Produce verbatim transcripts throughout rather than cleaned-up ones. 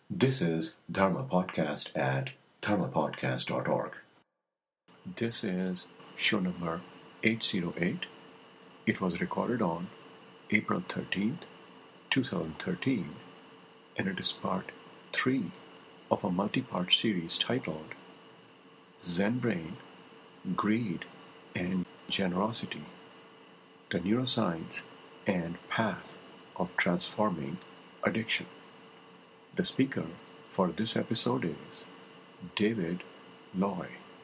This is Dharma Podcast at dharma podcast dot org. This is show number eight oh eight. It was recorded on April thirteenth, twenty thirteen, and it is part three of a multi-part series titled Zen Brain, Greed, and Generosity, the Neuroscience and Path of Transforming Addiction. The speaker for this episode is David Loy.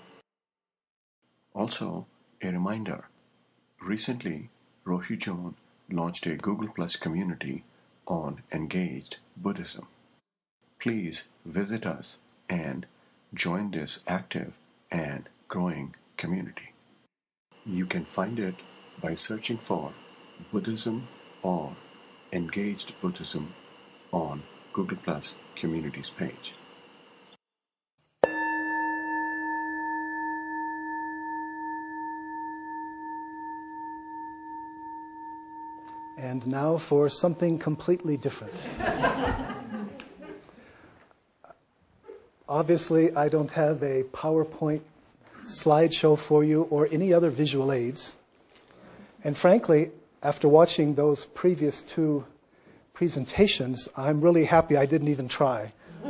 Also, a reminder, recently Roshi Joan launched a Google Plus community on engaged Buddhism. Please visit us and join this active and growing community. You can find it by searching for Buddhism or Engaged Buddhism on Google Plus Communities page. And now for something completely different. Obviously, I don't have a PowerPoint slideshow for you or any other visual aids. And frankly, after watching those previous two presentations, I'm really happy I didn't even try.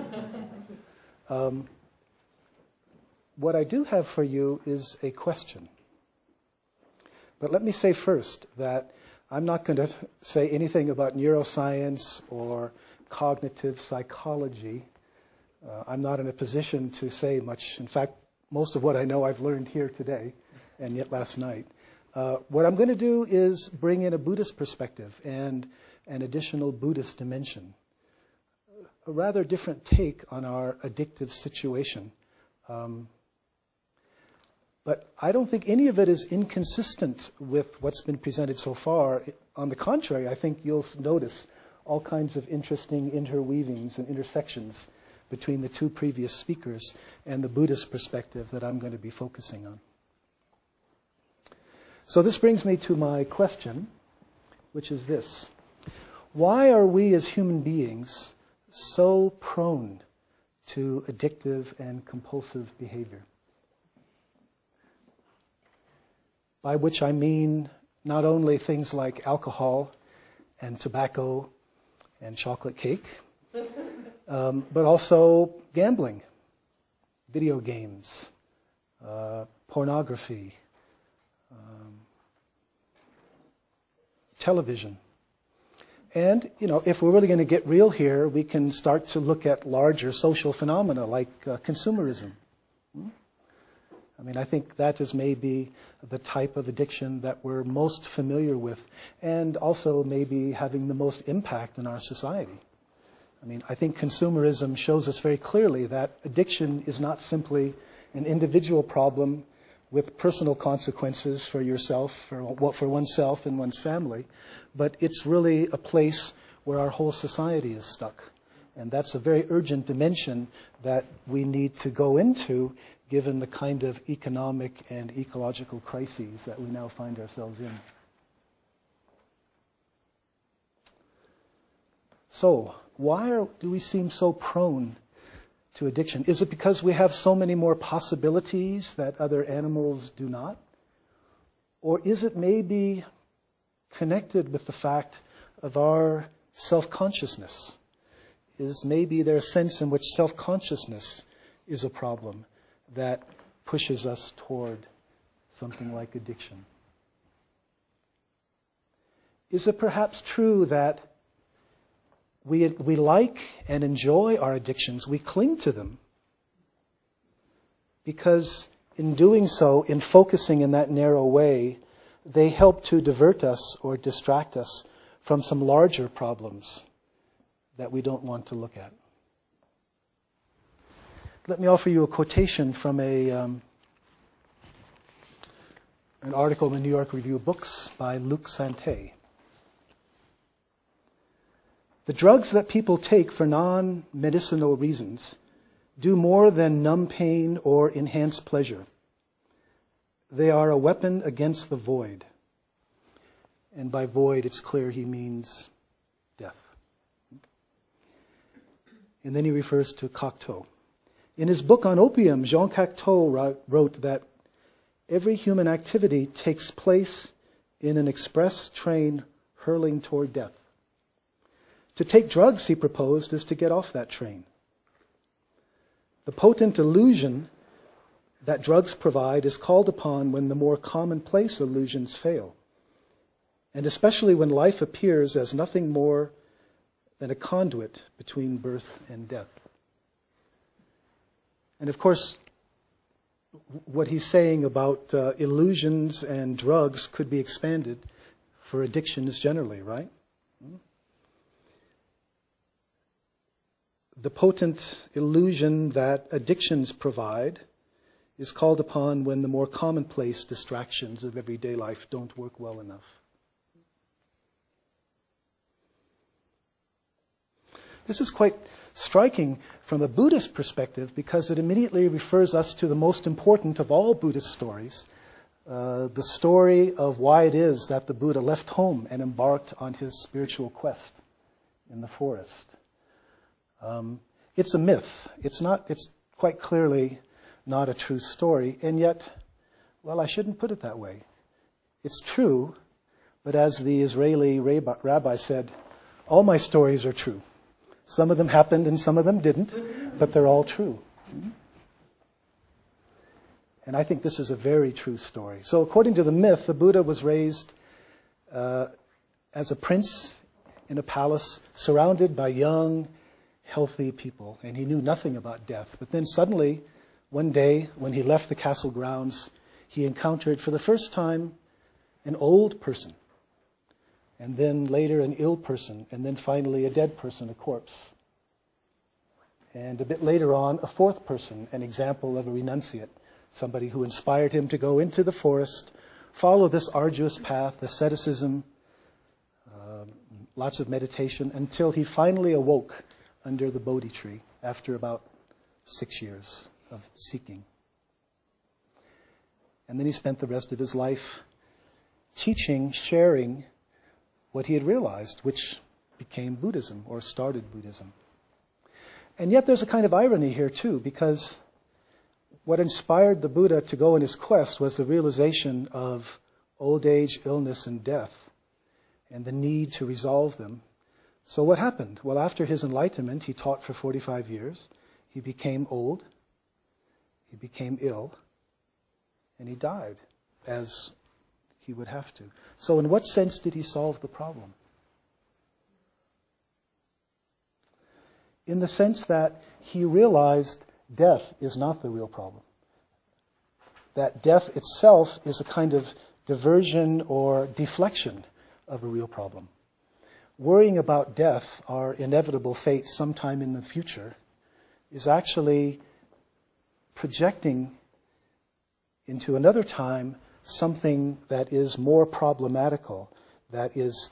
Um, what I do have for you is a question. But let me say first that I'm not going to say anything about neuroscience or cognitive psychology. Uh, I'm not in a position to say much. In fact, most of what I know I've learned here today and yet last night. Uh, what I'm going to do is bring in a Buddhist perspective and an additional Buddhist dimension. A rather different take on our addictive situation. Um, but I don't think any of it is inconsistent with what's been presented so far. On the contrary, I think you'll notice all kinds of interesting interweavings and intersections between the two previous speakers and the Buddhist perspective that I'm going to be focusing on. So this brings me to my question, which is this. Why are we as human beings so prone to addictive and compulsive behavior? By which I mean not only things like alcohol and tobacco and chocolate cake, um, but also gambling, video games, uh, pornography, um, television. And, you know, if we're really going to get real here, we can start to look at larger social phenomena like uh, consumerism. Hmm? I mean, I think that is maybe the type of addiction that we're most familiar with and also maybe having the most impact in our society. I mean, I think consumerism shows us very clearly that addiction is not simply an individual problem with personal consequences for yourself, for, for oneself and one's family, but it's really a place where our whole society is stuck. And that's a very urgent dimension that we need to go into given the kind of economic and ecological crises that we now find ourselves in. So, why are, do we seem so prone to addiction? Is it because we have so many more possibilities that other animals do not? Or is it maybe connected with the fact of our self-consciousness? Is maybe there a sense in which self-consciousness is a problem that pushes us toward something like addiction? Is it perhaps true that We, we like and enjoy our addictions. We cling to them because in doing so, in focusing in that narrow way, they help to divert us or distract us from some larger problems that we don't want to look at. Let me offer you a quotation from a um, an article in the New York Review of Books by Luc Santé. The drugs that people take for non-medicinal reasons do more than numb pain or enhance pleasure. They are a weapon against the void. And by void, it's clear he means death. and then he refers to Cocteau. In his book on opium, Jean Cocteau wrote that every human activity takes place in an express train hurling toward death. To take drugs, he proposed, is to get off that train. The potent illusion that drugs provide is called upon when the more commonplace illusions fail, and especially when life appears as nothing more than a conduit between birth and death. And of course, what he's saying about uh, illusions and drugs could be expanded for addictions generally, right? The potent illusion that addictions provide is called upon when the more commonplace distractions of everyday life don't work well enough. This is quite striking from a Buddhist perspective because it immediately refers us to the most important of all Buddhist stories, uh, the story of why it is that the Buddha left home and embarked on his spiritual quest in the forest. Um, it's a myth. It's not. It's quite clearly not a true story, and yet, well, I shouldn't put it that way. It's true, but as the Israeli rabbi said, all my stories are true. Some of them happened and some of them didn't, but they're all true. And I think this is a very true story. So according to the myth, the Buddha was raised uh, as a prince in a palace surrounded by young, healthy people, and he knew nothing about death. But then suddenly, one day, when he left the castle grounds, he encountered for the first time an old person, and then later an ill person, and then finally a dead person, a corpse. And a bit later on, a fourth person, an example of a renunciate, somebody who inspired him to go into the forest, follow this arduous path, asceticism, uh, lots of meditation, until he finally awoke under the Bodhi tree after about six years of seeking. And then he spent the rest of his life teaching, sharing what he had realized, which became Buddhism or started Buddhism. And yet there's a kind of irony here too, because what inspired the Buddha to go on his quest was the realization of old age, illness, and death, and the need to resolve them. So what happened? Well, after his enlightenment, he taught for forty-five years. He became old, he became ill, and he died, as he would have to. So in what sense did he solve the problem? In the sense that he realized death is not the real problem. That death itself is a kind of diversion or deflection of a real problem. Worrying about death, our inevitable fate sometime in the future, is actually projecting into another time something that is more problematical, that is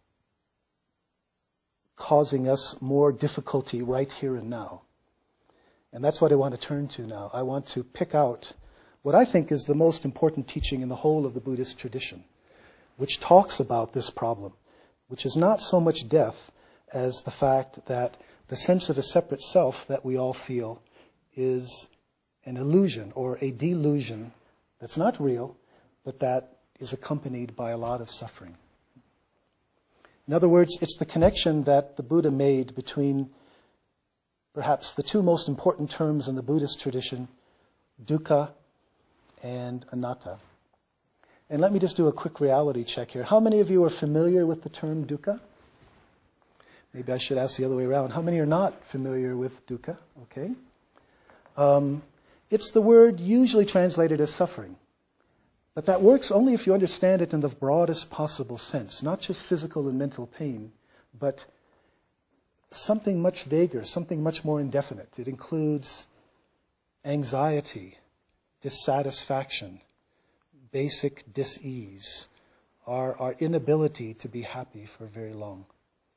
causing us more difficulty right here and now. And that's what I want to turn to now. I want to pick out what I think is the most important teaching in the whole of the Buddhist tradition, which talks about this problem, which is not so much death as the fact that the sense of a separate self that we all feel is an illusion or a delusion that's not real, but that is accompanied by a lot of suffering. In other words, it's the connection that the Buddha made between perhaps the two most important terms in the Buddhist tradition, dukkha and anatta. And let me just do a quick reality check here. How many of you are familiar with the term dukkha? Maybe I should ask the other way around. How many are not familiar with dukkha? Okay. Um, it's the word usually translated as suffering. But that works only if you understand it in the broadest possible sense, not just physical and mental pain, but something much vaguer, something much more indefinite. It includes anxiety, dissatisfaction, basic dis-ease, our, our inability to be happy for very long.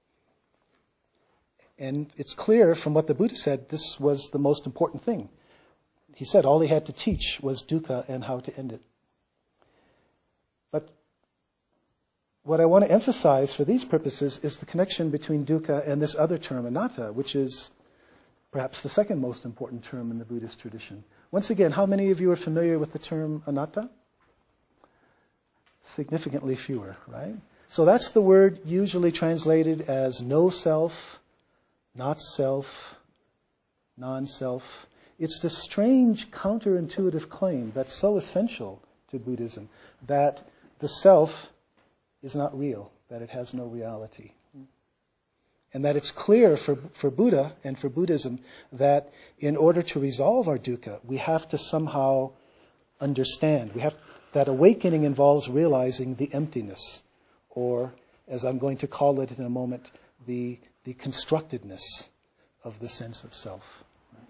And it's clear from what the Buddha said, this was the most important thing. He said all he had to teach was dukkha and how to end it. But what I want to emphasize for these purposes is the connection between dukkha and this other term, anatta, which is perhaps the second most important term in the Buddhist tradition. Once again, how many of you are familiar with the term anatta? Significantly fewer, right? So that's the word usually translated as no self, not self, non-self. It's this strange counterintuitive claim that's so essential to Buddhism, that the self is not real, that it has no reality. And that it's clear for, for Buddha and for Buddhism that in order to resolve our dukkha, we have to somehow understand. We have that awakening involves realizing the emptiness, or, as I'm going to call it in a moment, the, the constructedness of the sense of self.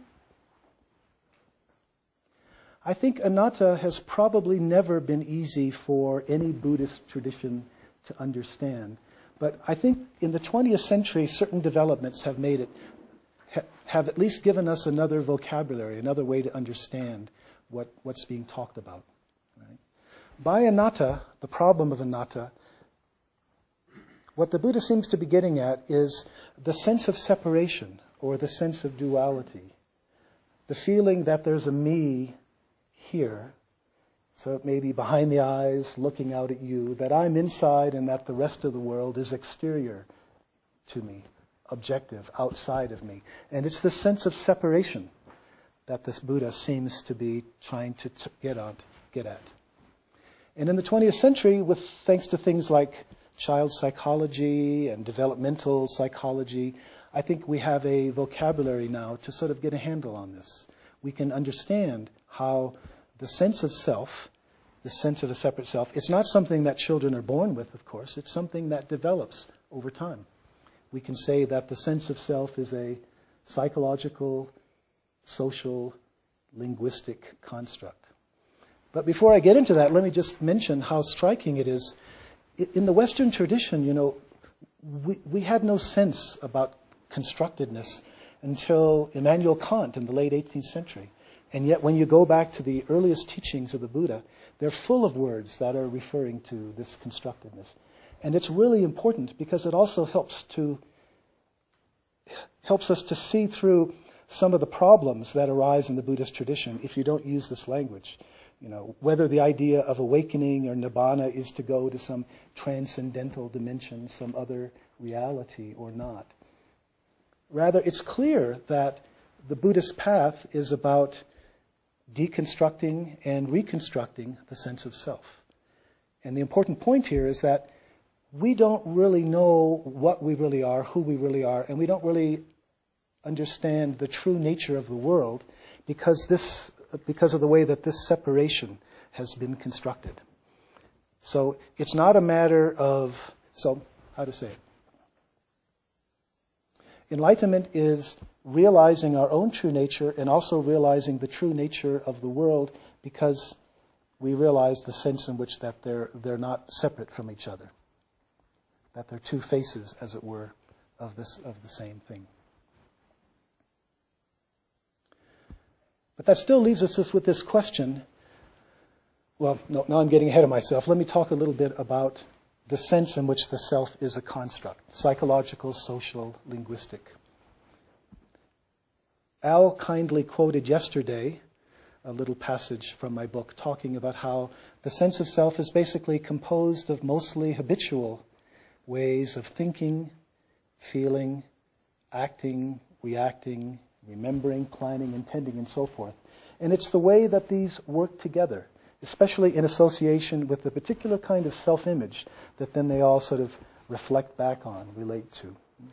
I think anatta has probably never been easy for any Buddhist tradition to understand. But I think in the twentieth century, certain developments have made it, ha, have at least given us another vocabulary, another way to understand what, what's being talked about. Right? By anatta, the problem of anatta, what the Buddha seems to be getting at is the sense of separation, or the sense of duality. The feeling that there's a me here, so it may be behind the eyes, looking out at you, that I'm inside and that the rest of the world is exterior to me, objective, outside of me. And it's this sense of separation that this Buddha seems to be trying to t- get, on, get at. And in the twentieth century, with thanks to things like child psychology and developmental psychology, I think we have a vocabulary now to sort of get a handle on this. We can understand how the sense of self, the sense of a separate self, it's not something that children are born with, of course. It's something that develops over time. We can say that the sense of self is a psychological, social, linguistic construct. But before I get into that, let me just mention how striking it is. In the Western tradition, you know, we, we had no sense about constructedness until Immanuel Kant in the late eighteenth century. And yet when you go back to the earliest teachings of the Buddha, they're full of words that are referring to this constructedness. And it's really important because it also helps to helps us to see through some of the problems that arise in the Buddhist tradition if you don't use this language. You know, whether the idea of awakening or nibbana is to go to some transcendental dimension, some other reality or not. Rather, it's clear that the Buddhist path is about deconstructing and reconstructing the sense of self. And the important point here is that we don't really know what we really are, who we really are, and we don't really understand the true nature of the world because this, because of the way that this separation has been constructed. So it's not a matter of, so how to say it? Enlightenment is realizing our own true nature and also realizing the true nature of the world because we realize the sense in which that they're, they're not separate from each other, that they're two faces, as it were, of this of the same thing. But that still leaves us with this question. Well, no, now I'm getting ahead of myself. Let me talk a little bit about the sense in which the self is a construct, psychological, social, linguistic. Al kindly quoted yesterday a little passage from my book talking about how the sense of self is basically composed of mostly habitual ways of thinking, feeling, acting, reacting, remembering, planning, intending, and so forth. And it's the way that these work together, especially in association with the particular kind of self-image that then they all sort of reflect back on, relate to.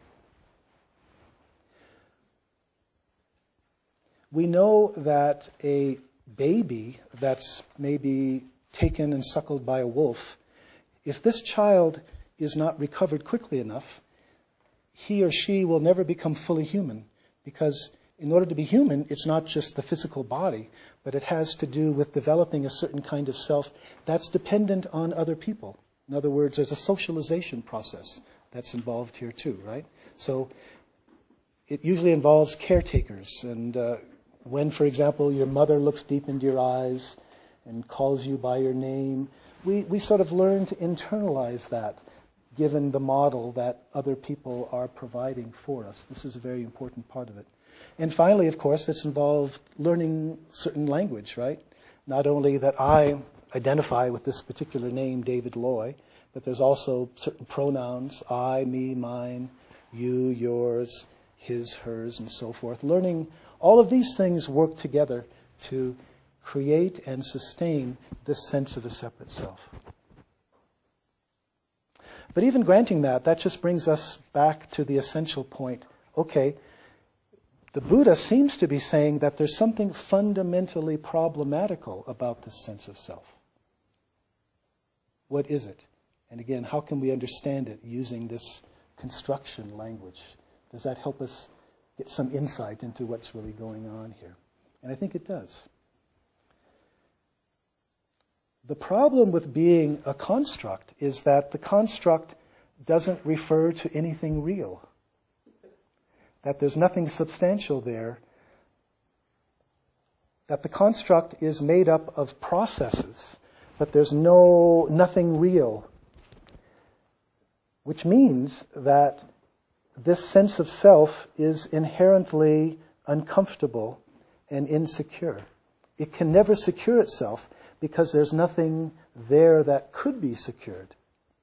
We know that a baby that's maybe taken and suckled by a wolf, if this child is not recovered quickly enough, he or she will never become fully human. Because in order to be human, it's not just the physical body, but it has to do with developing a certain kind of self that's dependent on other people. In other words, there's a socialization process that's involved here too, right? So it usually involves caretakers. And uh, when, for example, your mother looks deep into your eyes and calls you by your name, we, we sort of learn to internalize that, given the model that other people are providing for us. This is a very important part of it. And finally, of course, it's involved learning certain language, right? Not only that I identify with this particular name, David Loy, but there's also certain pronouns, I, me, mine, you, yours, his, hers, and so forth. Learning all of these things work together to create and sustain this sense of a separate self. But even granting that, that just brings us back to the essential point. Okay, the Buddha seems to be saying that there's something fundamentally problematical about this sense of self. What is it? And again, how can we understand it using this construction language? Does that help us get some insight into what's really going on here? And I think it does. The problem with being a construct is that the construct doesn't refer to anything real. That there's nothing substantial there. That the construct is made up of processes, but there's no nothing real. Which means that this sense of self is inherently uncomfortable and insecure. It can never secure itself because there's nothing there that could be secured.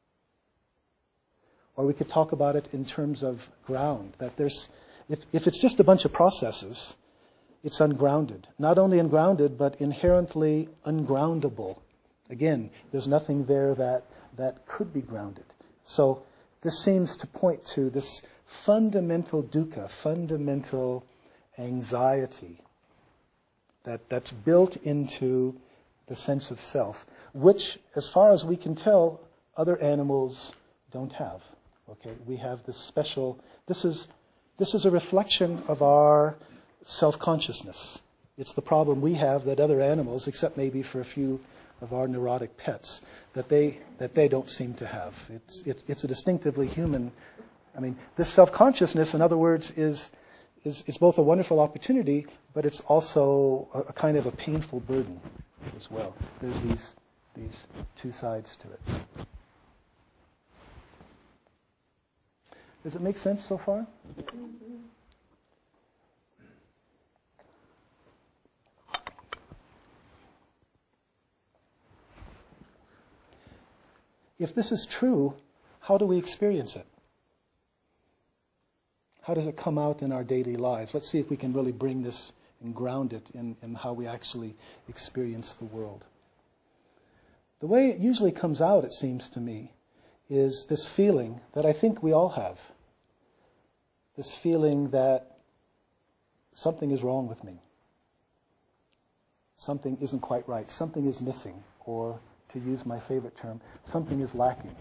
Or we could talk about it in terms of ground, that there's, if, if it's just a bunch of processes, it's ungrounded. Not only ungrounded, but inherently ungroundable. Again, there's nothing there that, that could be grounded. So this seems to point to this fundamental dukkha, fundamental anxiety that, that's built into the sense of self, which, as far as we can tell, other animals don't have. Okay, we have this special. This is this is a reflection of our self-consciousness. It's the problem we have that other animals, except maybe for a few of our neurotic pets, that they that they don't seem to have. It's it's it's a distinctively human. I mean, this self-consciousness, in other words, is is is both a wonderful opportunity, but it's also a, a kind of a painful burden as well. There's these these two sides to it. Does it make sense so far? If this is true, how do we experience it? How does it come out in our daily lives? Let's see if we can really bring this and ground it in, in how we actually experience the world. The way it usually comes out, it seems to me, is this feeling that I think we all have. This feeling that something is wrong with me. Something isn't quite right. Something is missing. Or, to use my favorite term, something is lacking.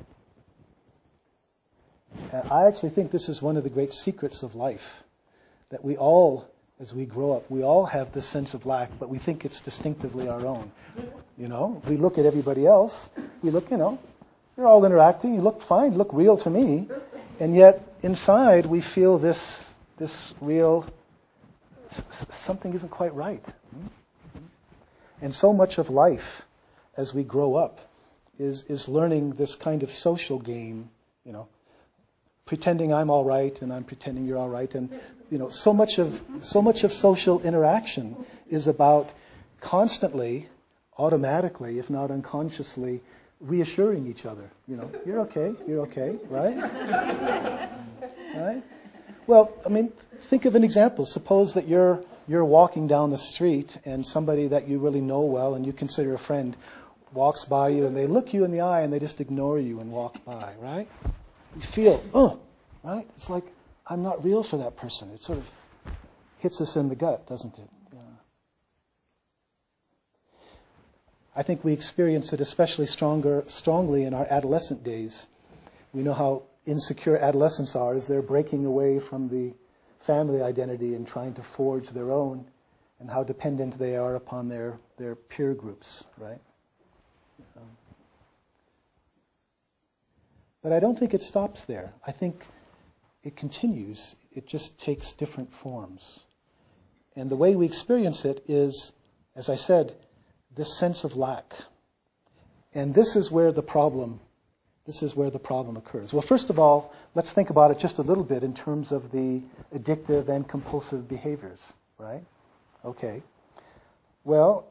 And I actually think this is one of the great secrets of life. That we all, as we grow up, we all have this sense of lack, but we think it's distinctively our own. You know, we look at everybody else, we look, you know, you're all interacting, you look fine, you look real to me, and yet inside we feel this this real, something isn't quite right. And so much of life, as we grow up, is is learning this kind of social game, you know, pretending I'm all right and I'm pretending you're all right, and you know, so much of so much of social interaction is about constantly, automatically, if not unconsciously, reassuring each other. You know, you're okay, you're okay, right? Right? Well, I mean, think of an example. Suppose that you're you're walking down the street and somebody that you really know well and you consider a friend walks by you and they look you in the eye and they just ignore you and walk by, right? You feel, oh, right? It's like, I'm not real for that person. It sort of hits us in the gut, doesn't it? Yeah. I think we experience it especially stronger, strongly in our adolescent days. We know how insecure adolescents are as they're breaking away from the family identity and trying to forge their own, and how dependent they are upon their, their peer groups, right? Um, but I don't think it stops there. I think it continues. It just takes different forms. And the way we experience it is, as I said, this sense of lack. And this is where the problem This is where the problem occurs. Well, first of all, let's think about it just a little bit in terms of the addictive and compulsive behaviors, right? Okay. Well,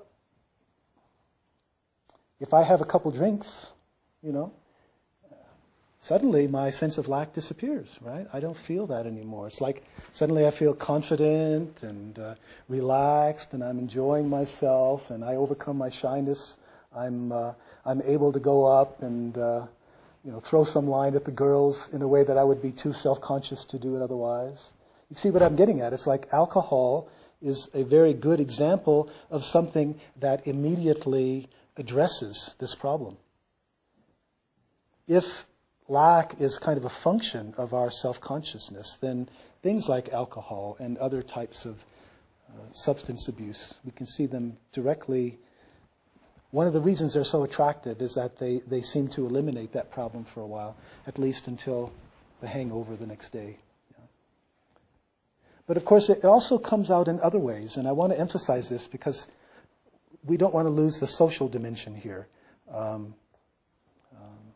if I have a couple drinks, you know, suddenly my sense of lack disappears, right? I don't feel that anymore. It's like suddenly I feel confident and uh, relaxed, and I'm enjoying myself, and I overcome my shyness. I'm uh, I'm able to go up and uh, you know throw some line at the girls in a way that I would be too self-conscious to do it otherwise. You see what I'm getting at? It's like alcohol is a very good example of something that immediately addresses this problem. If lack is kind of a function of our self-consciousness, then things like alcohol and other types of uh, substance abuse, we can see them directly. One of the reasons they're so attractive is that they, they seem to eliminate that problem for a while, at least until the hangover the next day. Yeah. But of course, it also comes out in other ways, and I want to emphasize this because we don't want to lose the social dimension here. Um, um,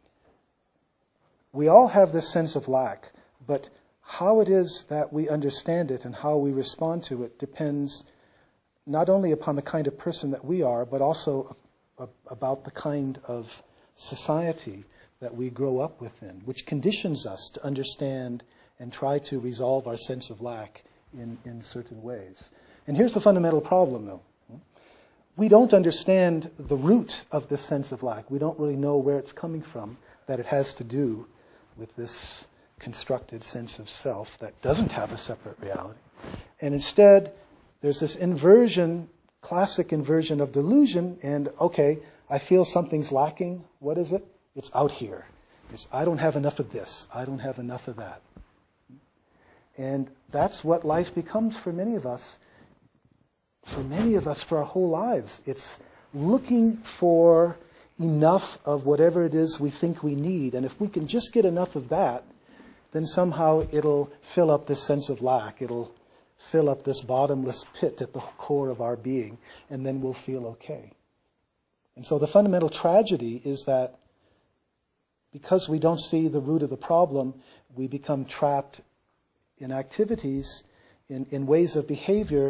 we all have this sense of lack, but how it is that we understand it and how we respond to it depends not only upon the kind of person that we are, but also about the kind of society that we grow up within, which conditions us to understand and try to resolve our sense of lack in, in certain ways. And here's the fundamental problem, though. We don't understand the root of this sense of lack. We don't really know where it's coming from, that it has to do with this constructed sense of self that doesn't have a separate reality. And instead, there's this inversion, classic inversion of delusion, and okay, I feel something's lacking. What is it? It's out here. It's I don't have enough of this. I don't have enough of that. And that's what life becomes for many of us. For many of us, for our whole lives. It's looking for enough of whatever it is we think we need. And if we can just get enough of that, then somehow it'll fill up this sense of lack. It'll fill up this bottomless pit at the core of our being, and then we'll feel okay. And so the fundamental tragedy is that because we don't see the root of the problem, we become trapped in activities, in, in ways of behavior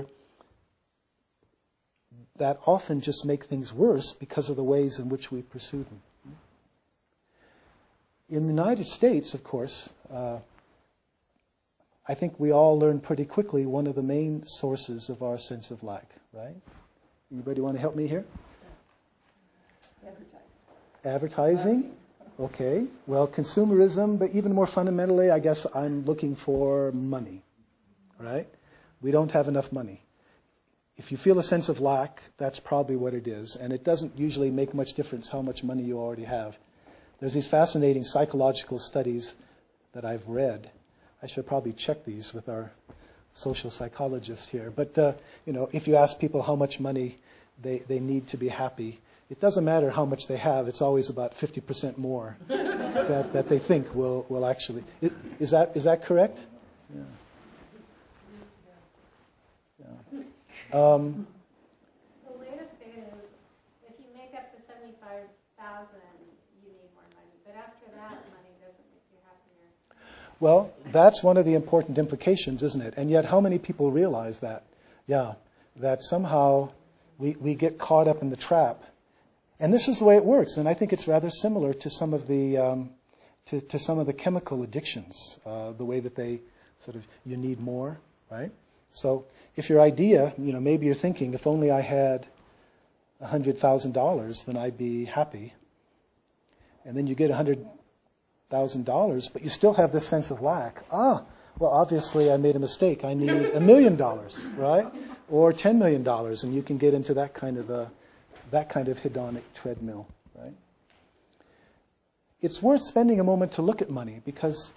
that often just make things worse because of the ways in which we pursue them. In the United States, of course, uh, I think we all learn pretty quickly one of the main sources of our sense of lack, right? Anybody want to help me here? Advertising. Advertising? Okay. Well, consumerism, but even more fundamentally, I guess I'm looking for money, right? We don't have enough money. If you feel a sense of lack, that's probably what it is. And it doesn't usually make much difference how much money you already have. There's these fascinating psychological studies that I've read. I should probably check these with our social psychologist here. But, uh, you know, if you ask people how much money they, they need to be happy, it doesn't matter how much they have. It's always about fifty percent more that, that they think will, will actually... Is, is that is that correct? Yeah. Yeah. Um, the latest data is if you make up to seventy-five thousand dollars, you need more money. But after that, money doesn't make you happier. Well, that's one of the important implications, isn't it? And yet how many people realize that? Yeah, that somehow we, we get caught up in the trap. And this is the way it works. And I think it's rather similar to some of the um, to, to some of the chemical addictions, uh, the way that they sort of, you need more, right? So if your idea, you know, maybe you're thinking, if only I had one hundred thousand dollars, then I'd be happy. And then you get one hundred thousand dollars, but you still have this sense of lack. Ah, well, obviously I made a mistake. I need a million dollars, right? Or ten million dollars, and you can get into that kind of a that kind of hedonic treadmill, right? It's worth spending a moment to look at money because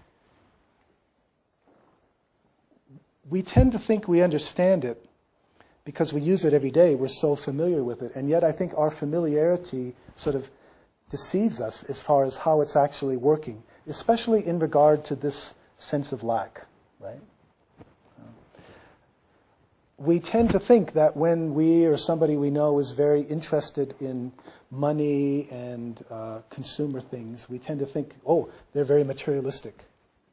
we tend to think we understand it because we use it every day. We're so familiar with it. And yet I think our familiarity sort of deceives us as far as how it's actually working, especially in regard to this sense of lack, right? we tend to think that when we or somebody we know is very interested in money and uh, consumer things, we tend to think, oh, they're very materialistic.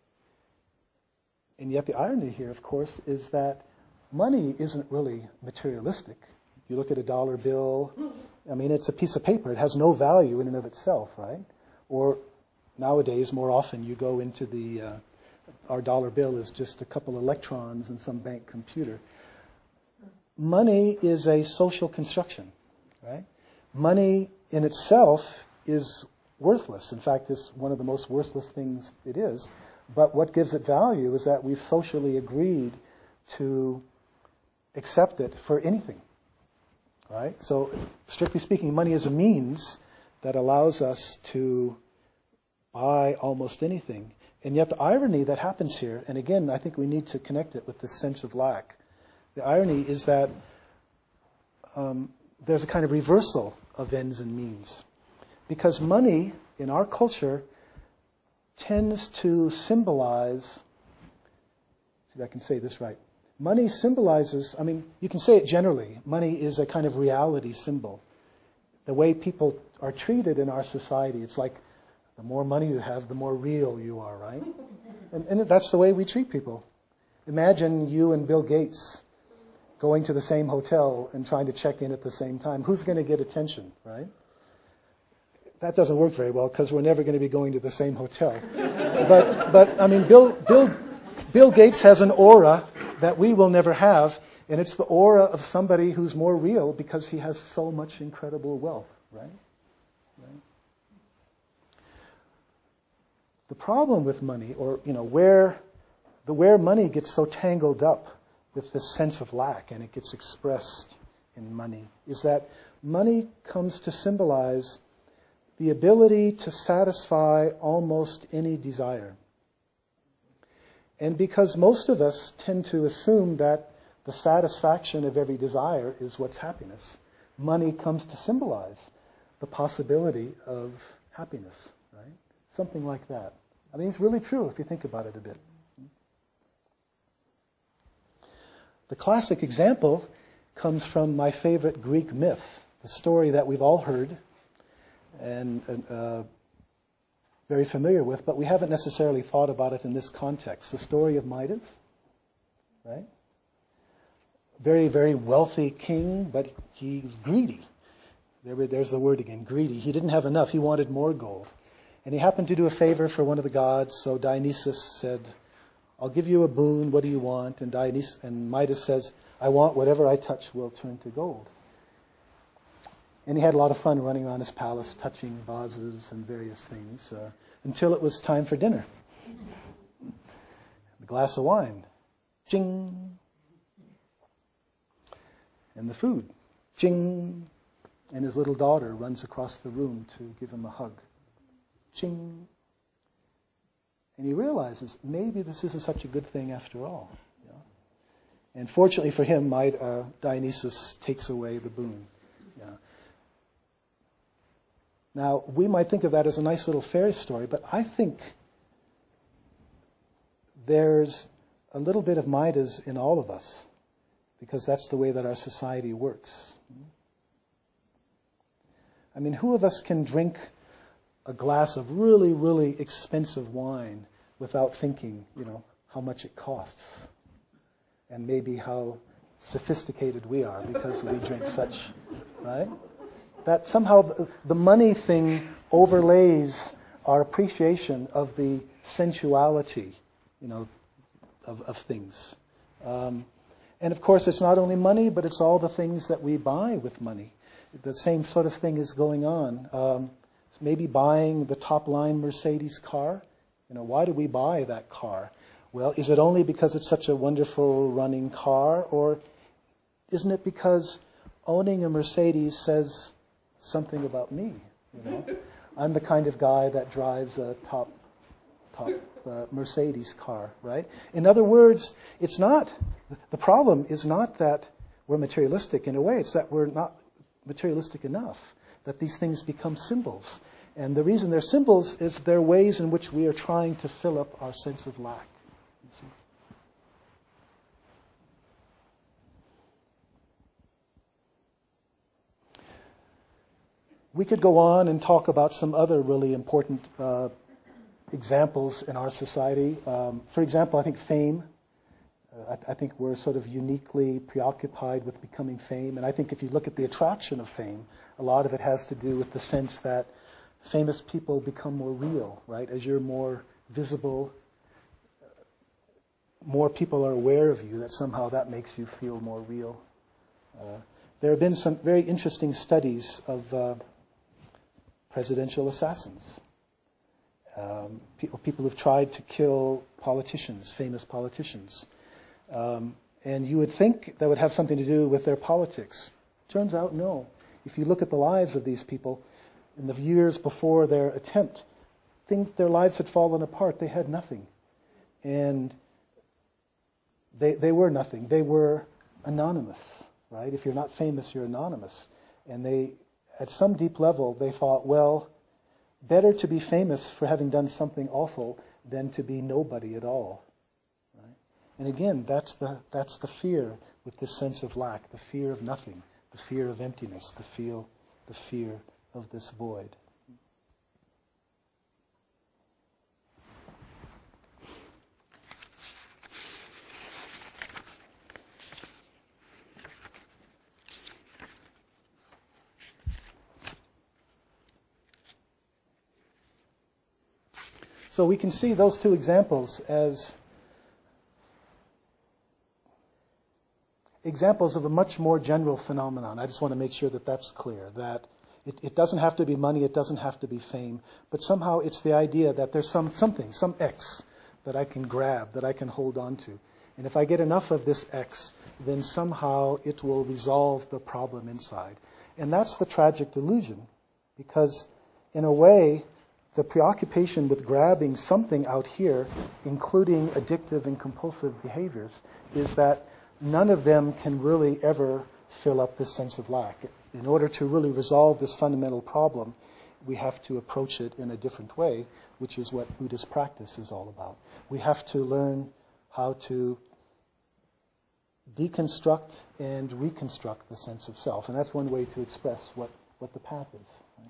And yet the irony here, of course, is that money isn't really materialistic. You look at a dollar bill, I mean, it's a piece of paper. It has no value in and of itself, right? Or nowadays, more often, you go into the, uh, our dollar bill is just a couple electrons in some bank computer. Money is a social construction, right? Money in itself is worthless. In fact, it's one of the most worthless things it is. But what gives it value is that we've socially agreed to accept it for anything, right? So, strictly speaking, money is a means that allows us to buy almost anything. And yet the irony that happens here, and again, I think we need to connect it with this sense of lack. The irony is that um, there's a kind of reversal of ends and means. Because money, in our culture, tends to symbolize, see if I can say this right. Money symbolizes, I mean, you can say it generally. Money is a kind of reality symbol. The way people are treated in our society, it's like the more money you have, the more real you are, right? And, and that's the way we treat people. Imagine you and Bill Gates going to the same hotel and trying to check in at the same time. Who's going to get attention, right? That doesn't work very well because we're never going to be going to the same hotel. But, but I mean, Bill, Bill, Bill Gates has an aura that we will never have, and it's the aura of somebody who's more real because he has so much incredible wealth, right? right? The problem with money, or you know, where the where money gets so tangled up with this sense of lack, and it gets expressed in money, is that money comes to symbolize the ability to satisfy almost any desire. And because most of us tend to assume that the satisfaction of every desire is what's happiness, money comes to symbolize the possibility of happiness, right? Something like that. I mean, it's really true if you think about it a bit. The classic example comes from my favorite Greek myth, the story that we've all heard and uh, very familiar with, but we haven't necessarily thought about it in this context. The story of Midas, right? Very, very wealthy king, but he was greedy. There, there's the word again, greedy. He didn't have enough. He wanted more gold. And he happened to do a favor for one of the gods, so Dionysus said, I'll give you a boon, what do you want? And Dionysus, and Midas says, I want whatever I touch will turn to gold. And he had a lot of fun running around his palace, touching vases and various things, uh, until it was time for dinner. A glass of wine. Ching. And the food. Ching. And his little daughter runs across the room to give him a hug. Ching. And he realizes, maybe this isn't such a good thing after all. You know? And fortunately for him, might, uh, Dionysus takes away the boon. Yeah. Now, we might think of that as a nice little fairy story, but I think there's a little bit of Midas in all of us, because that's the way that our society works. I mean, who of us can drink a glass of really, really expensive wine without thinking, you know, how much it costs, and maybe how sophisticated we are because we drink such, right? That somehow the, the money thing overlays our appreciation of the sensuality, you know, of, of things. Um, and of course, it's not only money, but it's all the things that we buy with money. The same sort of thing is going on. Um, maybe buying the top-line Mercedes car. You know, why do we buy that car? Well, is it only because it's such a wonderful running car, or isn't it because owning a Mercedes says something about me? You know, I'm the kind of guy that drives a top, top uh, Mercedes car, right? In other words, it's not, the problem is not that we're materialistic in a way, it's that we're not materialistic enough, that these things become symbols. And the reason they're symbols is they're ways in which we are trying to fill up our sense of lack. You see? we could go on and talk about some other really important uh, examples in our society. Um, for example, I think fame. Uh, I, I think we're sort of uniquely preoccupied with becoming fame. And I think if you look at the attraction of fame, a lot of it has to do with the sense that famous people become more real, right? As you're more visible, more people are aware of you, that somehow that makes you feel more real. Uh, there have been some very interesting studies of uh, presidential assassins. Um, people, people who've tried to kill politicians, famous politicians. Um, and you would think that would have something to do with their politics. Turns out, no. If you look at the lives of these people, in the years before their attempt, things, their lives had fallen apart. They had nothing. And they, they were nothing. They were anonymous, right? If you're not famous, you're anonymous. And they, at some deep level, they thought, well, better to be famous for having done something awful than to be nobody at all. Right? And again, that's the that's the fear with this sense of lack, the fear of nothing, the fear of emptiness, the feel, the fear of this void. So we can see those two examples as examples of a much more general phenomenon. I just want to make sure that that's clear, that it, it doesn't have to be money, it doesn't have to be fame, but somehow it's the idea that there's some something, some X that I can grab, that I can hold on to. And if I get enough of this X, then somehow it will resolve the problem inside. And that's the tragic delusion, because in a way, the preoccupation with grabbing something out here, including addictive and compulsive behaviors, is that none of them can really ever fill up this sense of lack. In order to really resolve this fundamental problem, we have to approach it in a different way, which is what Buddhist practice is all about. We have to learn how to deconstruct and reconstruct the sense of self. And that's one way to express what, what the path is. Right?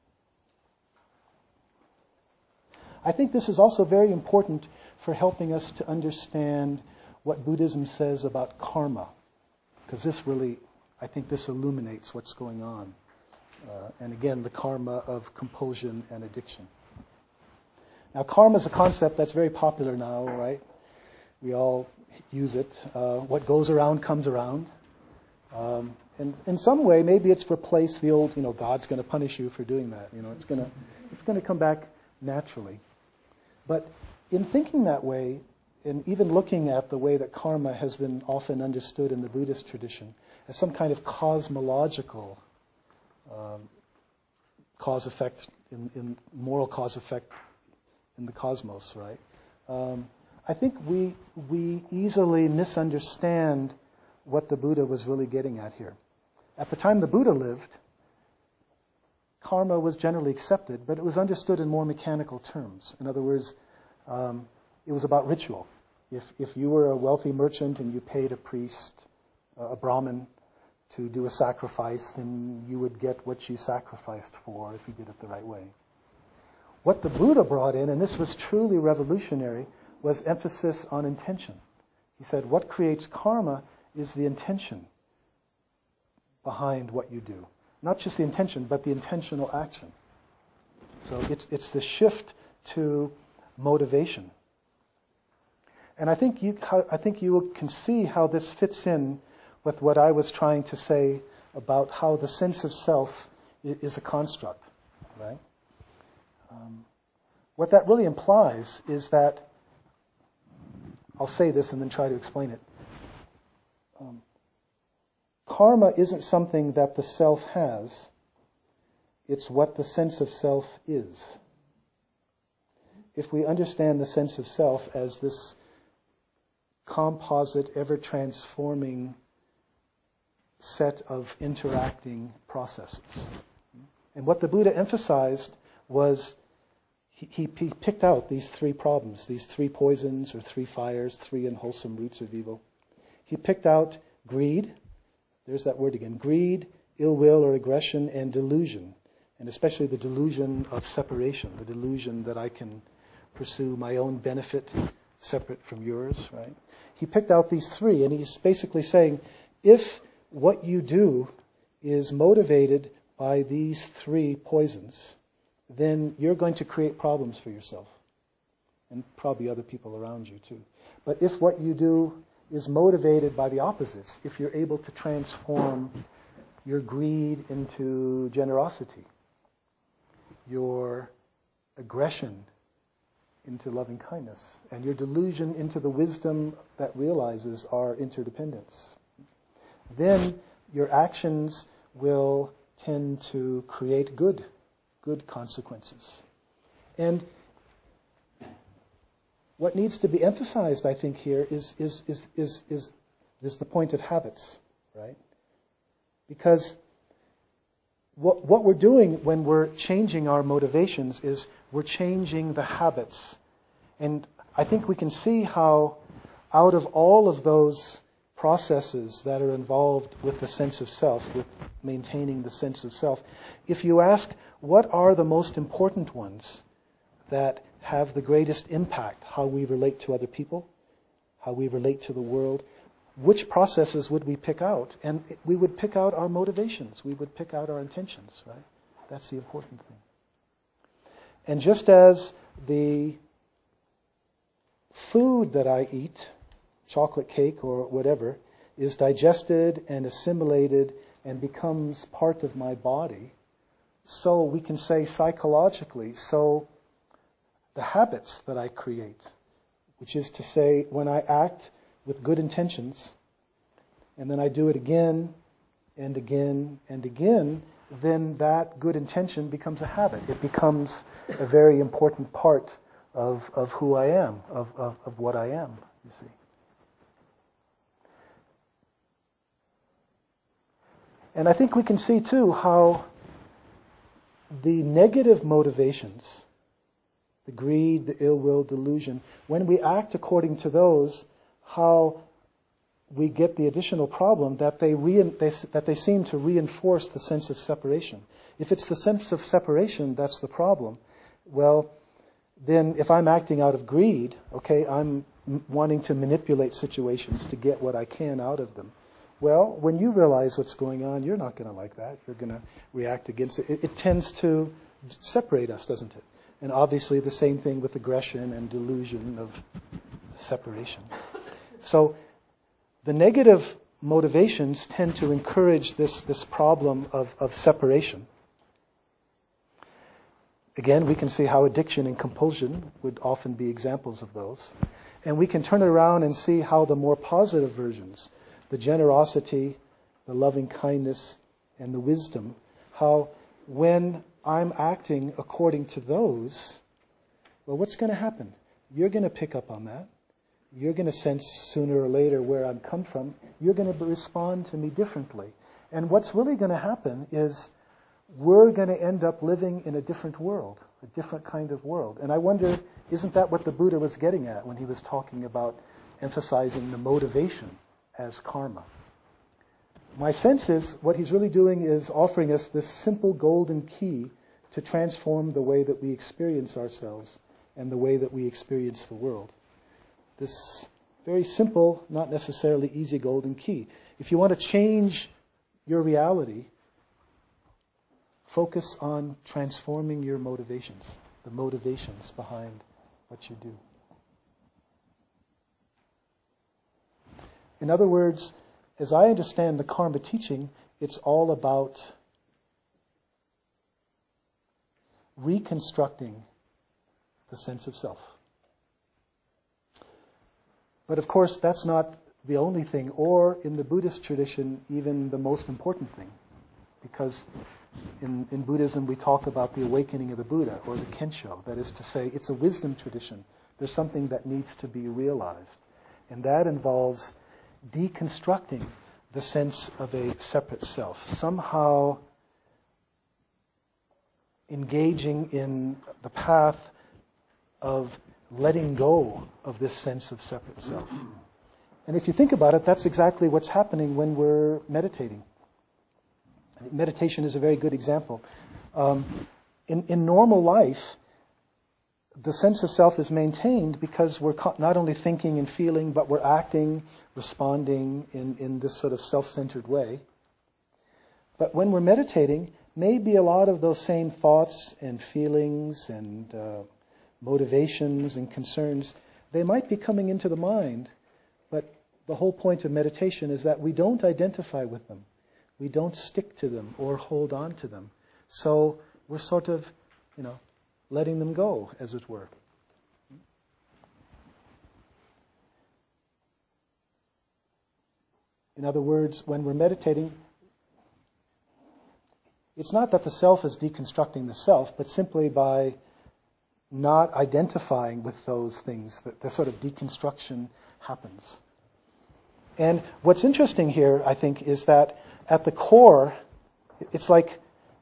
I think this is also very important for helping us to understand what Buddhism says about karma, because this really, I think this illuminates what's going on. Uh, and again, the karma of compulsion and addiction. Now, karma is a concept that's very popular now, right? We all use it. Uh, what goes around comes around. Um, and in some way, maybe it's replaced the old, you know, God's going to punish you for doing that. You know, it's going to, it's going to come back naturally. But in thinking that way, and even looking at the way that karma has been often understood in the Buddhist tradition as some kind of cosmological um, cause-effect, in, in moral cause-effect in the cosmos, right? Um, I think we we easily misunderstand what the Buddha was really getting at here. At the time the Buddha lived, karma was generally accepted, but it was understood in more mechanical terms. In other words, um, it was about ritual. If if you were a wealthy merchant and you paid a priest, uh, a Brahmin, to do a sacrifice, then you would get what you sacrificed for if you did it the right way. What the Buddha brought in, and this was truly revolutionary, was emphasis on intention. He said, what creates karma is the intention behind what you do. Not just the intention, but the intentional action. So it's it's the shift to motivation. And I think you I think you can see how this fits in with what I was trying to say about how the sense of self is a construct, right? Um, what that really implies is that, I'll say this and then try to explain it. Um, karma isn't something that the self has. It's what the sense of self is. If we understand the sense of self as this composite, ever-transforming set of interacting processes. And what the Buddha emphasized was he, he, he picked out these three problems, these three poisons or three fires, three unwholesome roots of evil. He picked out greed, there's that word again, greed, ill will or aggression, and delusion. and especially the delusion of separation, the delusion that I can pursue my own benefit separate from yours, right? He picked out these three, and he's basically saying, if what you do is motivated by these three poisons, then you're going to create problems for yourself, and probably other people around you too. But if what you do is motivated by the opposites, if you're able to transform your greed into generosity, your aggression into loving kindness, and your delusion into the wisdom that realizes our interdependence, then your actions will tend to create good, good consequences. And what needs to be emphasized, I think, here is is is is is, is the point of habits, right? Because what what we're doing when we're changing our motivations is we're changing the habits. And I think we can see how out of all of those processes that are involved with the sense of self, with maintaining the sense of self, if you ask what are the most important ones that have the greatest impact, how we relate to other people, how we relate to the world, which processes would we pick out? And we would pick out our motivations. We would pick out our intentions, right? That's the important thing. And just as the food that I eat, chocolate cake or whatever, is digested and assimilated and becomes part of my body, so we can say psychologically, so the habits that I create, which is to say when I act with good intentions, and then I do it again and again and again, then that good intention becomes a habit. It becomes a very important part of, of who I am, of, of, of what I am, you see. And I think we can see too how the negative motivations, the greed, the ill will, delusion, when we act according to those, how we get the additional problem that they, rein, they that they seem to reinforce the sense of separation. If it's the sense of separation that's the problem, well, then if I'm acting out of greed, okay, I'm m- wanting to manipulate situations to get what I can out of them. Well, when you realize what's going on, you're not going to like that. You're going to react against it. it. It tends to separate us, doesn't it? And obviously the same thing with aggression and delusion of separation. So the negative motivations tend to encourage this, this problem of, of separation. Again, we can see how addiction and compulsion would often be examples of those. And we can turn it around and see how the more positive versions, the generosity, the loving kindness, and the wisdom, how when I'm acting according to those, well, what's going to happen? You're going to pick up on that. You're going to sense sooner or later where I'm come from. You're going to respond to me differently. And what's really going to happen is we're going to end up living in a different world, a different kind of world. And I wonder, isn't that what the Buddha was getting at when he was talking about emphasizing the motivation as karma? My sense is what he's really doing is offering us this simple golden key to transform the way that we experience ourselves and the way that we experience the world. This very simple, not necessarily easy golden key. If you want to change your reality, focus on transforming your motivations, the motivations behind what you do. In other words, as I understand the karma teaching, it's all about reconstructing the sense of self. But of course, that's not the only thing, or in the Buddhist tradition, even the most important thing. Because in, in Buddhism, we talk about the awakening of the Buddha, or the Kensho. That is to say, it's a wisdom tradition. There's something that needs to be realized. And that involves deconstructing the sense of a separate self. Somehow engaging in the path of letting go of this sense of separate self. And if you think about it, that's exactly what's happening when we're meditating. Meditation is a very good example. Um, in, in normal life, the sense of self is maintained because we're co- not only thinking and feeling, but we're acting, responding in, in this sort of self-centered way. But when we're meditating, maybe a lot of those same thoughts and feelings and uh, motivations and concerns, they might be coming into the mind, but the whole point of meditation is that we don't identify with them. We don't stick to them or hold on to them. So we're sort of, you know, letting them go, as it were. In other words, when we're meditating, it's not that the self is deconstructing the self, but simply by not identifying with those things, that the sort of deconstruction happens. And what's interesting here, I think, is that at the core, it's like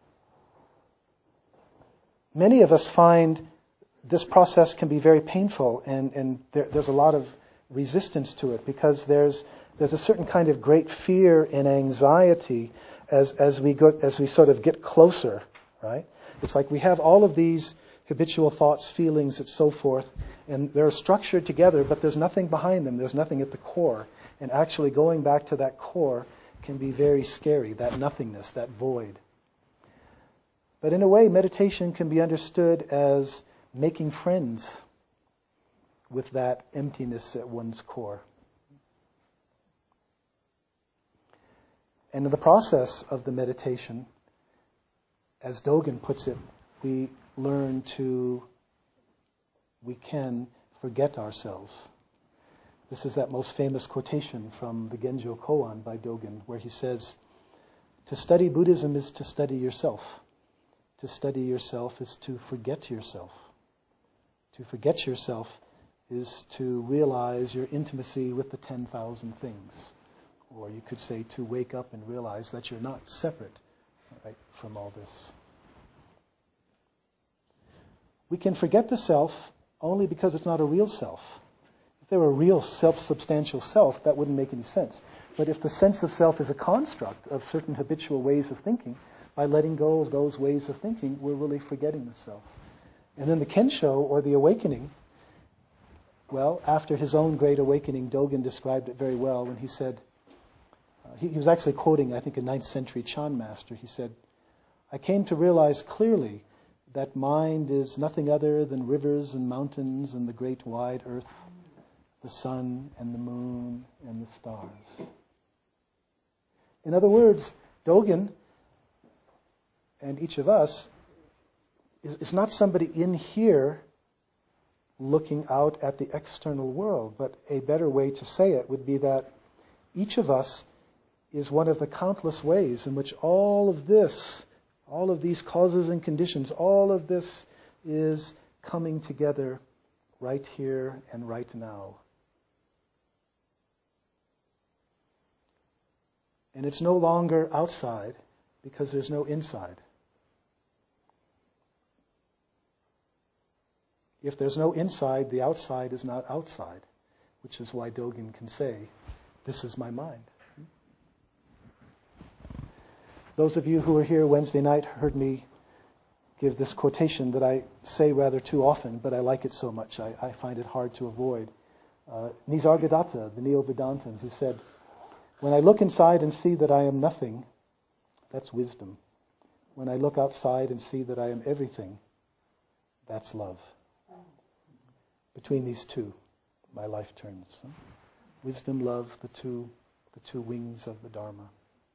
many of us find this process can be very painful, and, and there, there's a lot of resistance to it because there's there's a certain kind of great fear and anxiety as as we go as we sort of get closer, right? It's like we have all of these habitual thoughts, feelings, and so forth, and they're structured together, but there's nothing behind them. There's nothing at the core, and actually going back to that core can be very scary. That nothingness, that void. But in a way, meditation can be understood as making friends with that emptiness at one's core. And in the process of the meditation, as Dogen puts it, we learn to, we can forget ourselves. This is that most famous quotation from the Genjo Koan by Dogen, where he says, "To study Buddhism is to study yourself. To study yourself is to forget yourself. To forget yourself is to realize your intimacy with the ten thousand things." Or you could say to wake up and realize that you're not separate, right, from all this. We can forget the self only because it's not a real self. If there were a real self-substantial self, that wouldn't make any sense. But if the sense of self is a construct of certain habitual ways of thinking, by letting go of those ways of thinking, we're really forgetting the self. And then the Kensho, or the awakening, well, after his own great awakening, Dogen described it very well when he said, uh, he, he was actually quoting, I think, a ninth century Chan master. He said, "I came to realize clearly that mind is nothing other than rivers and mountains and the great wide earth, the sun and the moon and the stars." In other words, Dogen and each of us is, is not somebody in here looking out at the external world, but a better way to say it would be that each of us is one of the countless ways in which all of this, all of these causes and conditions, all of this is coming together right here and right now. And it's no longer outside because there's no inside. If there's no inside, the outside is not outside, which is why Dogen can say, "This is my mind." Those of you who were here Wednesday night heard me give this quotation that I say rather too often, but I like it so much, I, I find it hard to avoid. Uh, Nisargadatta, the Neo-Vedantin, who said, "When I look inside and see that I am nothing, that's wisdom. When I look outside and see that I am everything, that's love." Between these two, my life turns. Huh? Wisdom, love, the two, the two wings of the Dharma.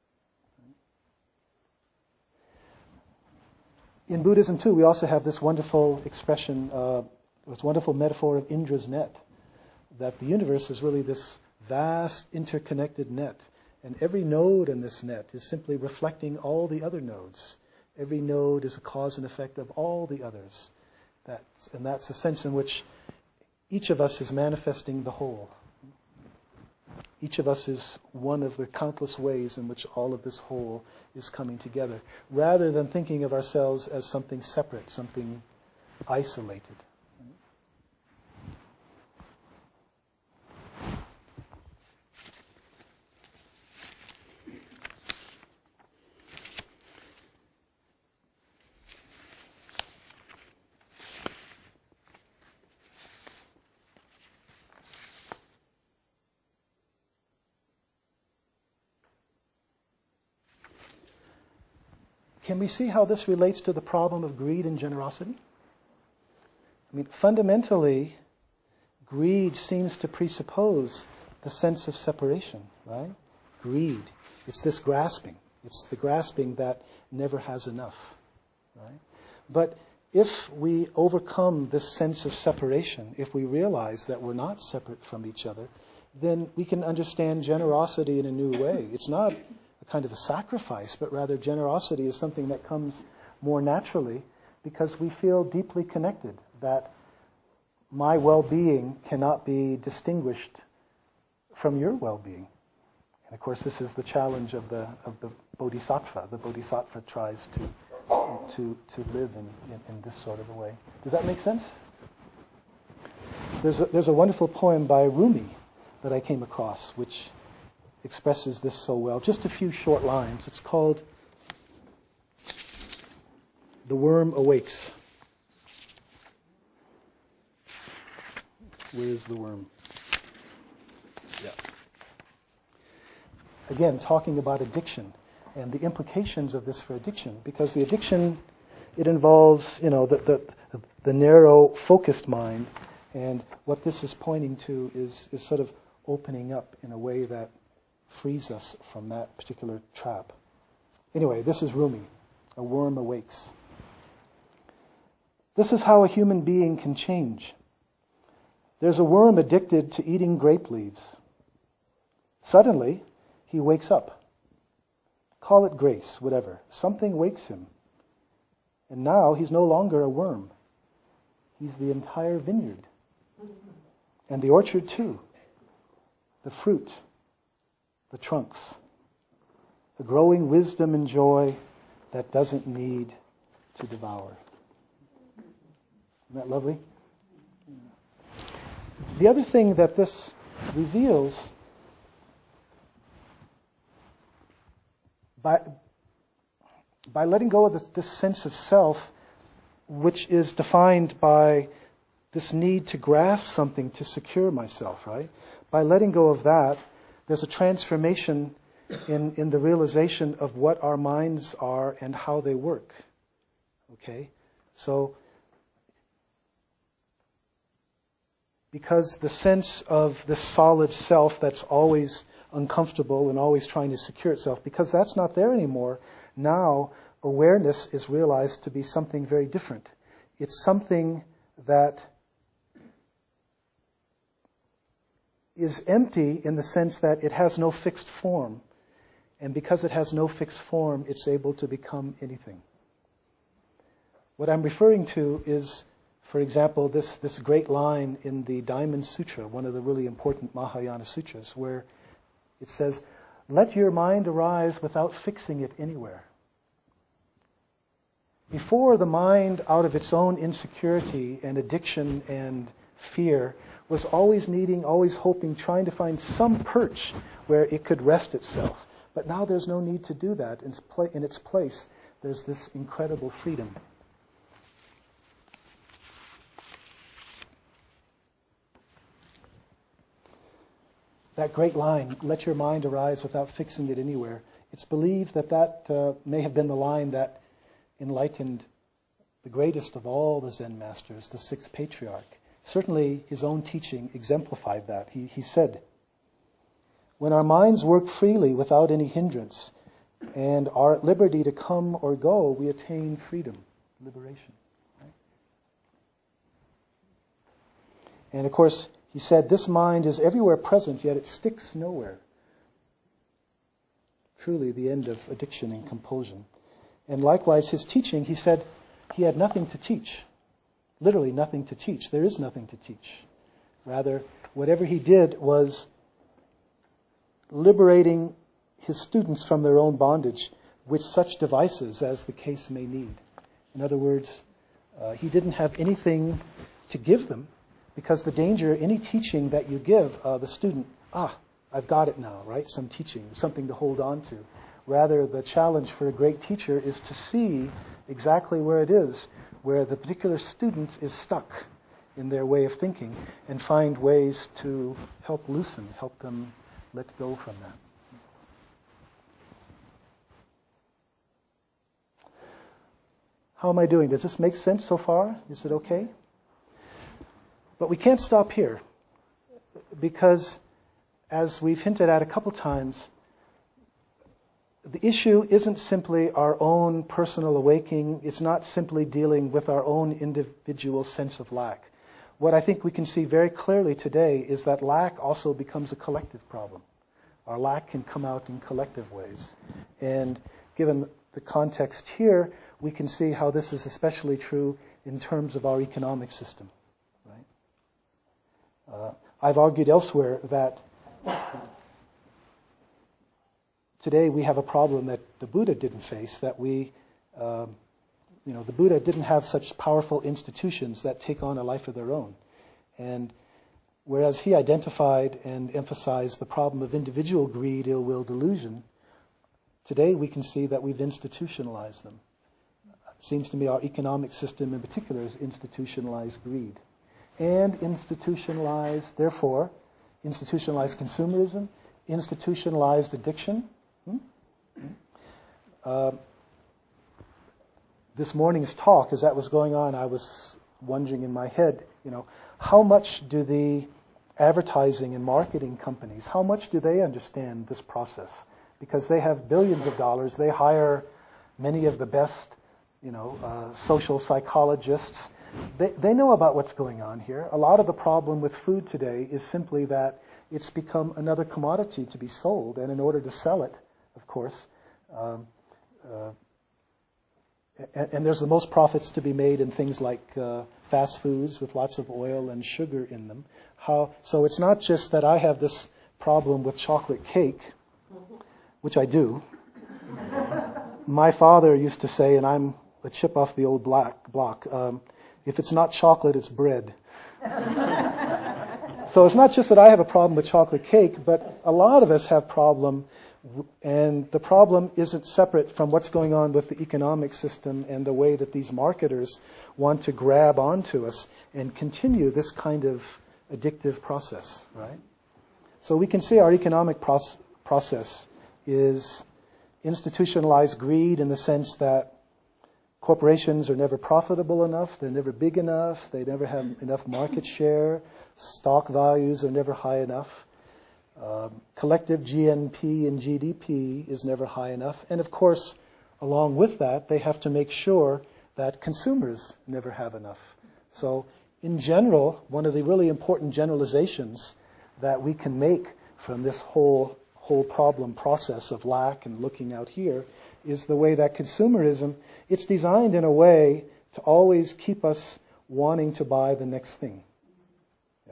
In Buddhism, too, we also have this wonderful expression, uh, this wonderful metaphor of Indra's net, that the universe is really this vast interconnected net, and every node in this net is simply reflecting all the other nodes. Every node is a cause and effect of all the others. That's, and that's a sense in which each of us is manifesting the whole. Each of us is one of the countless ways in which all of this whole is coming together, rather than thinking of ourselves as something separate, something isolated. can we see how this relates to the problem of greed and generosity? I mean, fundamentally, greed seems to presuppose the sense of separation, right? Greed. It's this grasping. It's the grasping that never has enough, right? But if we overcome this sense of separation, if we realize that we're not separate from each other, then we can understand generosity in a new way. It's not a kind of a sacrifice, but rather generosity is something that comes more naturally because we feel deeply connected, that my well-being cannot be distinguished from your well-being. And of course, this is the challenge of the of the bodhisattva. The bodhisattva tries to to to live in, in, in this sort of a way. Does that make sense? There's a, there's a wonderful poem by Rumi that I came across, which expresses this so well. Just a few short lines. It's called "The Worm Awakes." Where is the worm? Yeah. Again, talking about addiction and the implications of this for addiction, because the addiction, it involves, you know, the the, the narrow, focused mind, and what this is pointing to is is sort of opening up in a way that frees us from that particular trap. Anyway, this is Rumi. A worm awakes. This is how a human being can change. There's a worm addicted to eating grape leaves. Suddenly, he wakes up. Call it grace, whatever. Something wakes him. And now he's no longer a worm. He's the entire vineyard. And the orchard too. The fruit. The trunks. The growing wisdom and joy that doesn't need to devour. Isn't that lovely? The other thing that this reveals, by, by letting go of this, this sense of self, which is defined by this need to grasp something to secure myself, right? By letting go of that, there's a transformation in, in the realization of what our minds are and how they work. Okay? So, because the sense of this solid self that's always uncomfortable and always trying to secure itself, because that's not there anymore, now awareness is realized to be something very different. It's something that is empty in the sense that it has no fixed form. And because it has no fixed form, it's able to become anything. What I'm referring to is, for example, this, this great line in the Diamond Sutra, one of the really important Mahayana sutras, where it says, "Let your mind arise without fixing it anywhere." Before, the mind, out of its own insecurity and addiction and fear, was always needing, always hoping, trying to find some perch where it could rest itself. But now there's no need to do that. In its place, there's this incredible freedom. That great line, "Let your mind arise without fixing it anywhere," it's believed that that uh, may have been the line that enlightened the greatest of all the Zen masters, the sixth patriarch. Certainly his own teaching exemplified that. He, he said, "When our minds work freely without any hindrance and are at liberty to come or go, we attain freedom, liberation." Right? And of course, he said, "This mind is everywhere present, yet it sticks nowhere." Truly the end of addiction and compulsion. And likewise, his teaching, he said he had nothing to teach. Literally nothing to teach. There is nothing to teach. Rather, whatever he did was liberating his students from their own bondage with such devices as the case may need. In other words, uh, he didn't have anything to give them, because the danger, any teaching that you give uh, the student, ah, I've got it now, right? Some teaching, something to hold on to. Rather, the challenge for a great teacher is to see exactly where it is, where the particular student is stuck in their way of thinking, and find ways to help loosen, help them let go from that. How am I doing? Does this make sense so far? Is it okay? But we can't stop here, because as we've hinted at a couple times, the issue isn't simply our own personal awakening. It's not simply dealing with our own individual sense of lack. What I think we can see very clearly today is that lack also becomes a collective problem. Our lack can come out in collective ways. And given the context here, we can see how this is especially true in terms of our economic system. Right? Uh, I've argued elsewhere that today we have a problem that the Buddha didn't face, that we, um, you know, the Buddha didn't have such powerful institutions that take on a life of their own. And whereas he identified and emphasized the problem of individual greed, ill will, delusion, today we can see that we've institutionalized them. It seems to me our economic system in particular is institutionalized greed. And institutionalized, therefore, institutionalized consumerism, institutionalized addiction. Hmm? Uh, this morning's talk, as that was going on, I was wondering in my head, you know, how much do the advertising and marketing companies, how much do they understand this process? Because they have billions of dollars, they hire many of the best, you know, uh, social psychologists. They, they know about what's going on here. A lot of the problem with food today is simply that it's become another commodity to be sold, and in order to sell it, of course, um, uh, and, and there's the most profits to be made in things like uh, fast foods with lots of oil and sugar in them. How, so it's not just that I have this problem with chocolate cake, which I do. My father used to say, and I'm a chip off the old black block, um, if it's not chocolate, it's bread. So it's not just that I have a problem with chocolate cake, but a lot of us have problem, and the problem isn't separate from what's going on with the economic system and the way that these marketers want to grab onto us and continue this kind of addictive process, right? So we can see our economic proce- process is institutionalized greed in the sense that corporations are never profitable enough, they're never big enough, they never have enough market share, stock values are never high enough, um, collective G N P and G D P is never high enough, and of course, along with that, they have to make sure that consumers never have enough. So, in general, one of the really important generalizations that we can make from this whole whole problem process of lack and looking out here is the way that consumerism, it's designed in a way to always keep us wanting to buy the next thing. Yeah?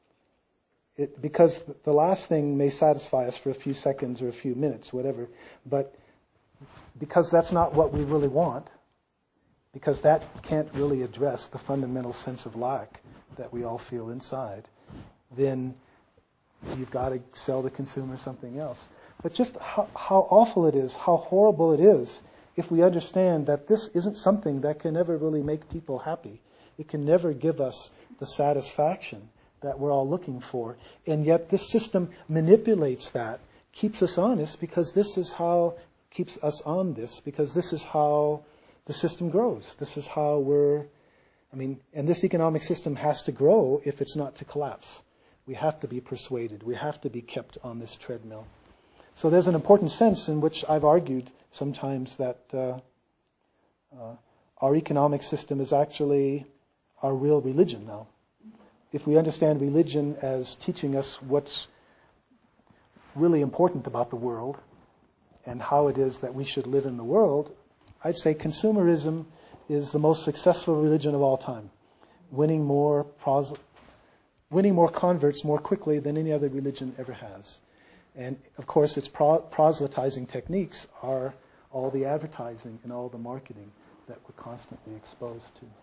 It, because the last thing may satisfy us for a few seconds or a few minutes, whatever, but because that's not what we really want, because that can't really address the fundamental sense of lack that we all feel inside, then you've got to sell the consumer something else. But just how, how awful it is, how horrible it is, if we understand that this isn't something that can ever really make people happy. It can never give us the satisfaction that we're all looking for. And yet this system manipulates that, keeps us honest, because this is how, keeps us on this, because this is how the system grows. This is how we're, I mean, and this economic system has to grow if it's not to collapse. We have to be persuaded. We have to be kept on this treadmill. So there's an important sense in which I've argued sometimes that uh, uh, our economic system is actually our real religion now. If we understand religion as teaching us what's really important about the world and how it is that we should live in the world, I'd say consumerism is the most successful religion of all time, winning more pros- winning more converts more quickly than any other religion ever has. And, of course, its pro- proselytizing techniques are all the advertising and all the marketing that we're constantly exposed to.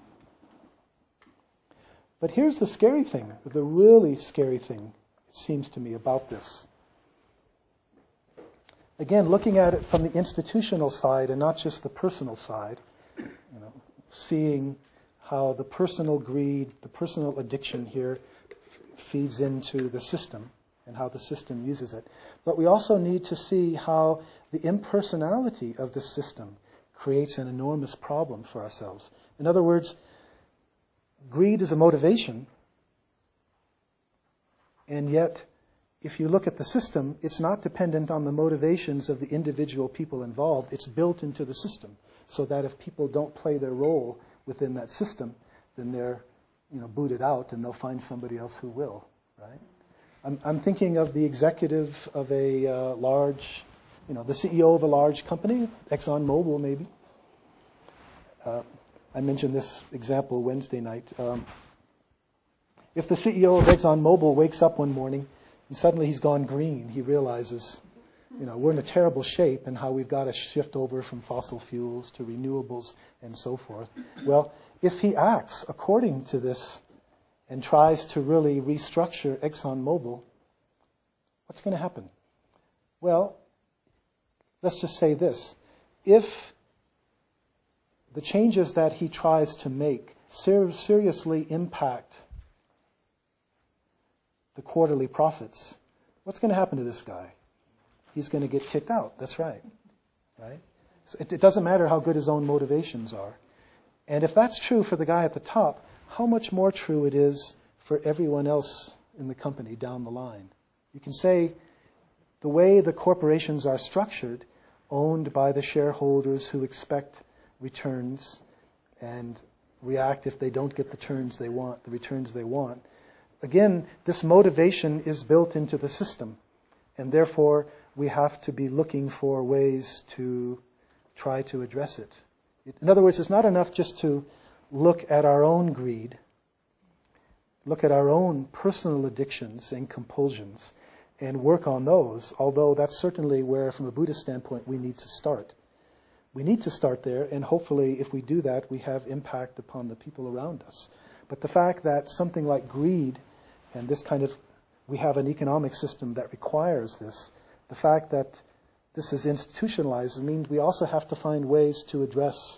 But here's the scary thing, the really scary thing, it seems to me, about this. Again, looking at it from the institutional side and not just the personal side, you know, seeing how the personal greed, the personal addiction here f- feeds into the system and how the system uses it. But we also need to see how the impersonality of the system creates an enormous problem for ourselves. In other words, greed is a motivation, and yet, if you look at the system, it's not dependent on the motivations of the individual people involved. It's built into the system, so that if people don't play their role within that system, then they're, you know, booted out, and they'll find somebody else who will, right? I'm, I'm thinking of the executive of a uh, large, you know, the C E O of a large company, ExxonMobil maybe. Uh, I mentioned this example Wednesday night. Um, if the C E O of ExxonMobil wakes up one morning and suddenly he's gone green, he realizes, you know, we're in a terrible shape and how we've got to shift over from fossil fuels to renewables and so forth. Well, if he acts according to this and tries to really restructure ExxonMobil, what's going to happen? Well, let's just say this. If the changes that he tries to make ser- seriously impact the quarterly profits, what's going to happen to this guy? He's going to get kicked out. That's right. Right? So it, it doesn't matter how good his own motivations are. And if that's true for the guy at the top, how much more true it is for everyone else in the company down the line. You can say the way the corporations are structured, owned by the shareholders who expect returns and react if they don't get the returns they want, the returns they want. Again, this motivation is built into the system, and therefore we have to be looking for ways to try to address it. In other words, it's not enough just to look at our own greed, look at our own personal addictions and compulsions, and work on those, although that's certainly where, from a Buddhist standpoint, we need to start. We need to start there, and hopefully, if we do that, we have impact upon the people around us. But the fact that something like greed, and this kind of, we have an economic system that requires this, the fact that this is institutionalized means we also have to find ways to address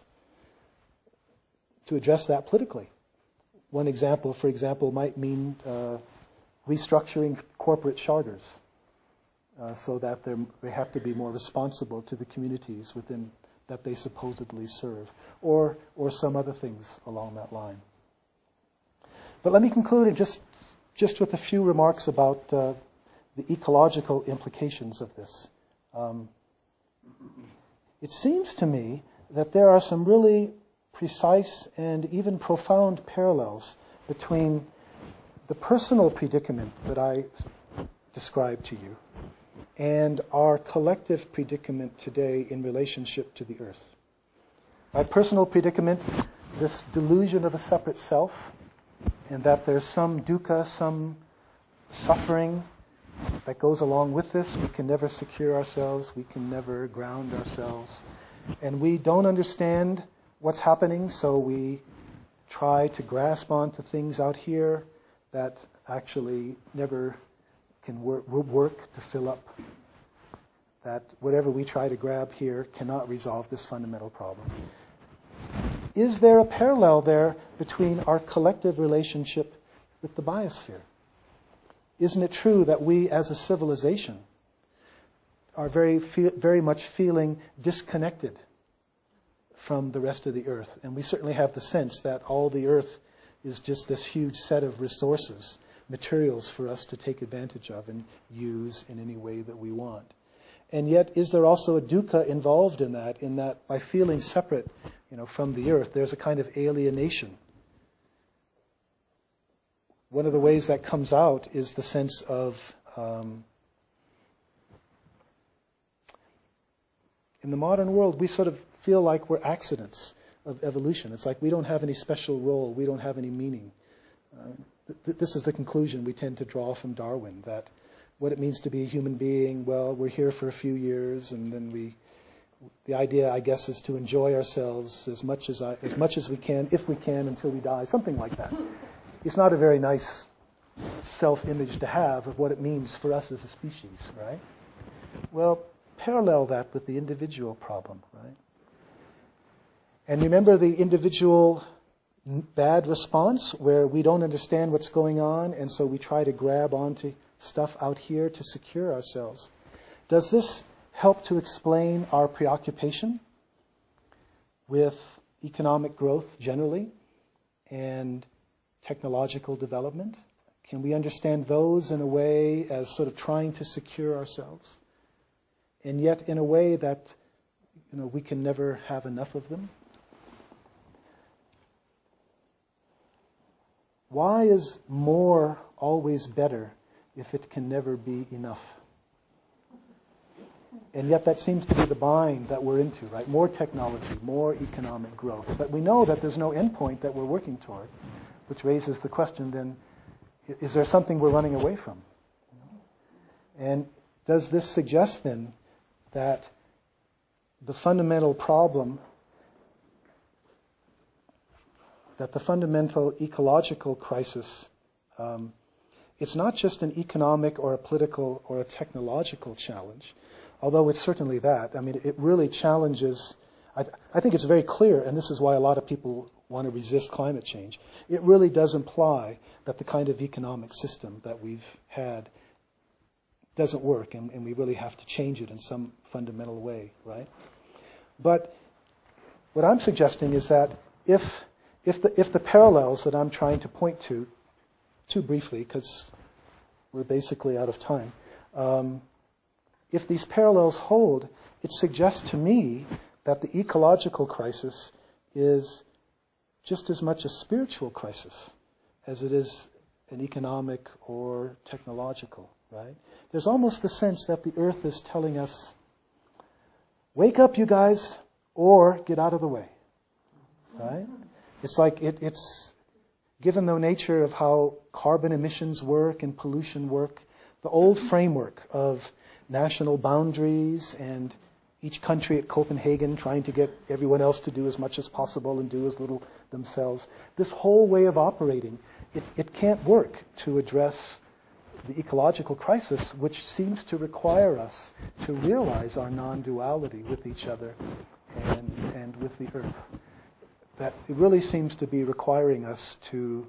to address that politically. One example, for example, might mean uh, restructuring corporate charters uh, so that they have to be more responsible to the communities within that they supposedly serve, or or some other things along that line. But let me conclude just just with a few remarks about uh, the ecological implications of this. Um, it seems to me that there are some really precise and even profound parallels between the personal predicament that I described to you and our collective predicament today in relationship to the earth. My personal predicament, this delusion of a separate self, and that there's some dukkha, some suffering that goes along with this. We can never secure ourselves. We can never ground ourselves. And we don't understand what's happening, so we try to grasp onto things out here that actually never can work, work to fill up. That whatever we try to grab here cannot resolve this fundamental problem. Is there a parallel there between our collective relationship with the biosphere? Isn't it true that we as a civilization are very, very much feeling disconnected from the rest of the earth? And we certainly have the sense that all the earth is just this huge set of resources, materials for us to take advantage of and use in any way that we want. And yet, is there also a dukkha involved in that, in that by feeling separate, you know, from the earth, there's a kind of alienation? One of the ways that comes out is the sense of, um, in the modern world, we sort of feel like we're accidents of evolution. It's like we don't have any special role, we don't have any meaning. Uh, th- this is the conclusion we tend to draw from Darwin, that what it means to be a human being, well, we're here for a few years, and then we, the idea, I guess, is to enjoy ourselves as much as I, as much as we can, if we can, until we die, something like that. It's not a very nice self-image to have of what it means for us as a species, right? Well, parallel that with the individual problem, right? And remember the individual bad response where we don't understand what's going on, and so we try to grab onto stuff out here to secure ourselves. Does this help to explain our preoccupation? with economic growth generally and technological development? Can we understand those in a way as sort of trying to secure ourselves, and yet in a way that, you know, we can never have enough of them? Why is more always better if it can never be enough? And yet that seems to be the bind that we're into, right? More technology, more economic growth. But we know that there's no endpoint that we're working toward, which raises the question then, is there something we're running away from? And does this suggest then that the fundamental problem, that the fundamental ecological crisis, um, it's not just an economic or a political or a technological challenge, although it's certainly that. I mean, it really challenges, I, th- I think it's very clear, and this is why a lot of people want to resist climate change. It really does imply that the kind of economic system that we've had doesn't work, and, and we really have to change it in some fundamental way, right? But what I'm suggesting is that if if the if the parallels that I'm trying to point to, too briefly, because we're basically out of time, um, if these parallels hold, it suggests to me that the ecological crisis is just as much a spiritual crisis as it is an economic or technological, right? There's almost the sense that the earth is telling us, wake up, you guys, or get out of the way, right? It's like it, it's, given the nature of how carbon emissions work and pollution work, the old framework of national boundaries and each country at Copenhagen trying to get everyone else to do as much as possible and do as little themselves. This whole way of operating, it, it can't work to address the ecological crisis, which seems to require us to realize our non-duality with each other and, and with the earth. That it really seems to be requiring us to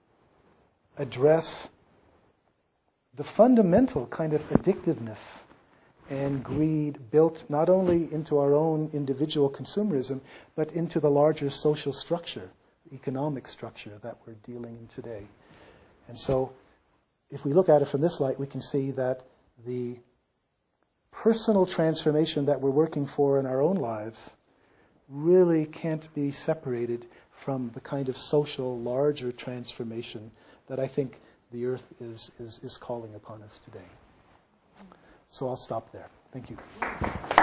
address the fundamental kind of addictiveness and greed built not only into our own individual consumerism, but into the larger social structure, economic structure that we're dealing in today. And so, if we look at it from this light, we can see that the personal transformation that we're working for in our own lives really can't be separated from the kind of social, larger transformation that I think the earth is, is, is calling upon us today. So I'll stop there. Thank you.